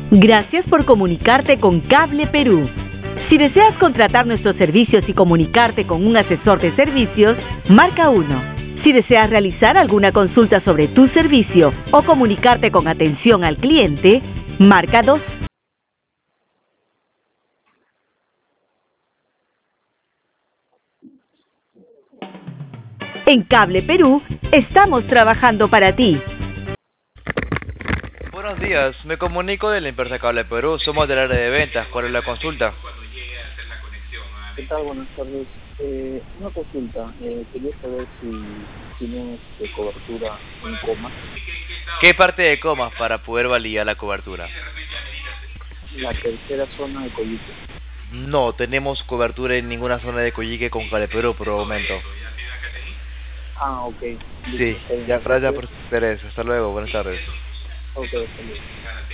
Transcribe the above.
Gracias por comunicarte con Cable Perú. Si deseas contratar nuestros servicios y comunicarte con un asesor de servicios, marca 1. Si deseas realizar alguna consulta sobre tu servicio o comunicarte con atención al cliente, marca 2. En Cable Perú, estamos trabajando para ti. Buenos días, me comunico de la empresa Cable Perú, somos del área de ventas. ¿Cuál es la consulta? ¿Qué tal? Buenas tardes. Una consulta. Quería saber si tienes cobertura en coma. ¿Qué parte de comas para poder validar la cobertura? La tercera zona de Coyique. No tenemos cobertura en ninguna zona de Coyique con Cable Perú por el momento. Ah, ok. Sí, ya gracias por su interés. Hasta luego, buenas tardes. Ok, hasta luego.